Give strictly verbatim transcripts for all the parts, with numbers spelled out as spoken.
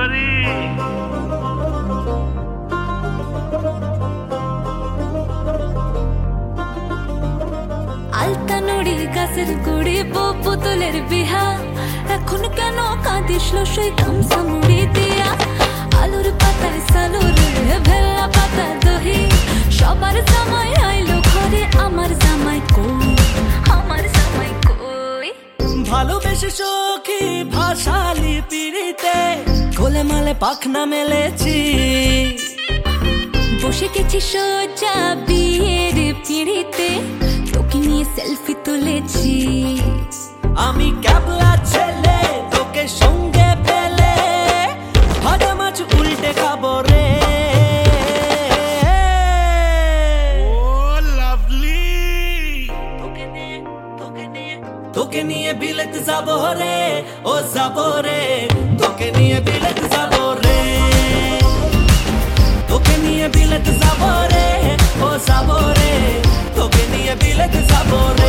করি। আলতা নুড়ি গাছের গুড়ি বউ পুতুলের বিহা, এখন কেন কাঁদিস লসই গামছা মুড়ি দিয়া। আলুর পাতায় সালুর ভেল্লা পাতা দহি, সবার জামাই আইলো ঘরে, আমার জামাই কই, আমার জামাই কই। ভালোবেসে সখী ভাষালি পিড়িতে কোলে মালে পাখনা মেলেছি, বসে গেছি সোজা বিয়ের পিড়িতে, তোকে নিয়ে সেলফি তুলেছি। আমি ক্যাবলা ছেলে তোকে সঙ্গে পেলে, ভাজা মাছ উল্টে খাবো রে। তোকে নিয়ে বিলেত যাবো রে, ও যাবো রে, তোকে নিয়ে বিলেত যাবো রে, তোকে নিয়ে বিলেত যাবো রে, ও যাবো রে, তোকে নিয়ে বিলেত যাবো রে।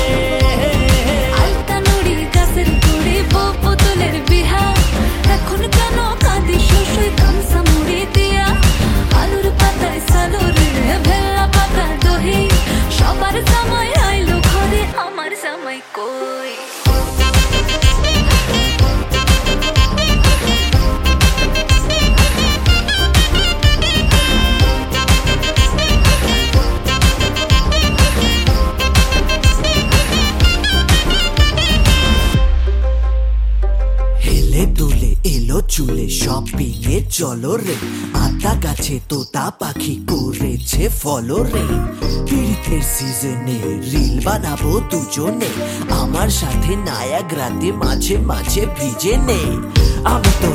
আলতা নুড়ি গাছের গুড়ি বউ পুতুলের বিহা, এখন কেন কাঁদিস লসই গামছা মুড়ি দিয়া। আলুর পাতায় সালুর ভেল্লা পাতা দহি, সবার জামাই আইলো ঘরে, আমার জামাই কই। হেলে দুলে এলো চুলে শপিং এ চলো রে, আতা গাছে তোতা পাখি করেছে ফলো রে। পীড়িতের সিজনে রিল বানাবো দুজনে, আমার সাথে নায়াগ্রাতে মাঝে মাঝে ভিজে নে। আমি তো